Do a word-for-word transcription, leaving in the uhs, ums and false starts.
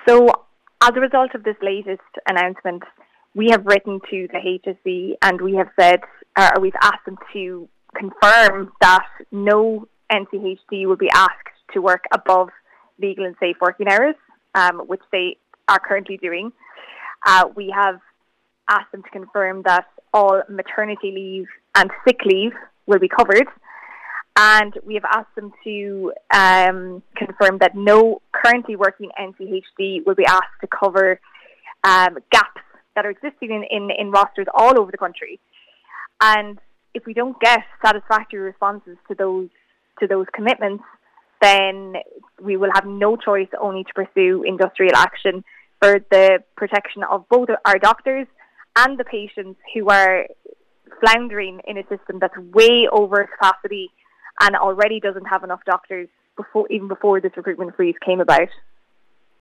So as a result of this latest announcement, we have written to the H S E and we have said, uh, or we've asked them to confirm that no N C H D will be asked to work above legal and safe working hours, um, which they are currently doing. Uh, we have asked them to confirm that all maternity leave and sick leave will be covered. And we have asked them to um, confirm that no currently working N C H D will be asked to cover um, gaps that are existing in, in, in rosters all over the country. And if we don't get satisfactory responses to those to those commitments, then we will have no choice only to pursue industrial action for the protection of both our doctors and the patients who are floundering in a system that's way over capacity and already doesn't have enough doctors before even before this recruitment freeze came about.